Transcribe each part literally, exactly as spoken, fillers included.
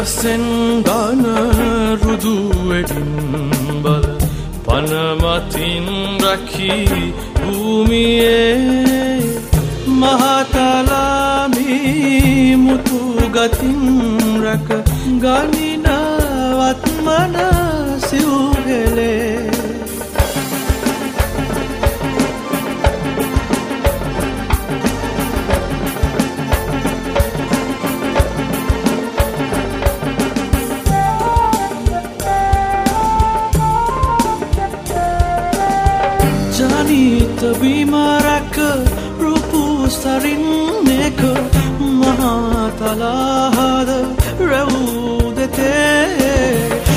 විරසෙන් ගන රුදු වෙඩින් බල පනමතින් රැකී භූමියේ මහතලාමි මුතු ගතින් රැක ගනිනවත් මන සිව්හෙලේ ජනිත බිමරක රූපු සරින්නේක මහතලාහද රැවූ දෙතේ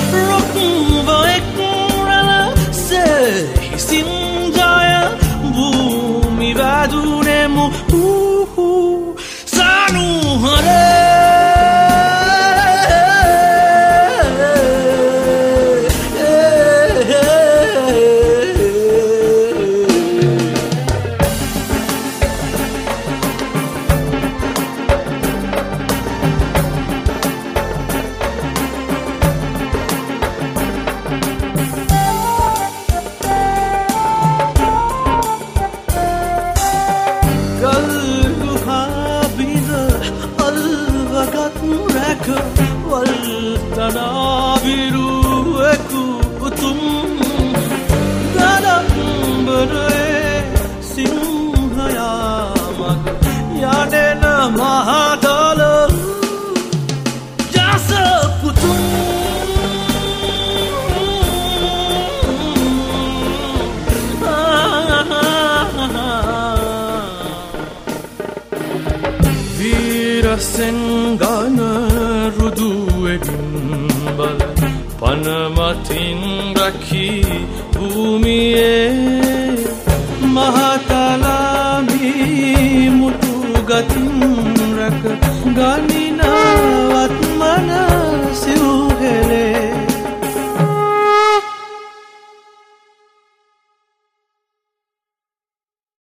රොක්වෙක්රල සෙහිසින් ජය භූමි වැදුනෙමු ඌහු සනුහරේ වල්තනාවිරු එකු උතුම් ගඩම්බරේ සිංහයාමක් යඩෙන මහතල ජස පුතුම් විරසෙන් ගන රුදු වෙඩින් බල පනමතින් රැකී භූමියේ මහතලාමි මුතු ගතින් රැක ගනි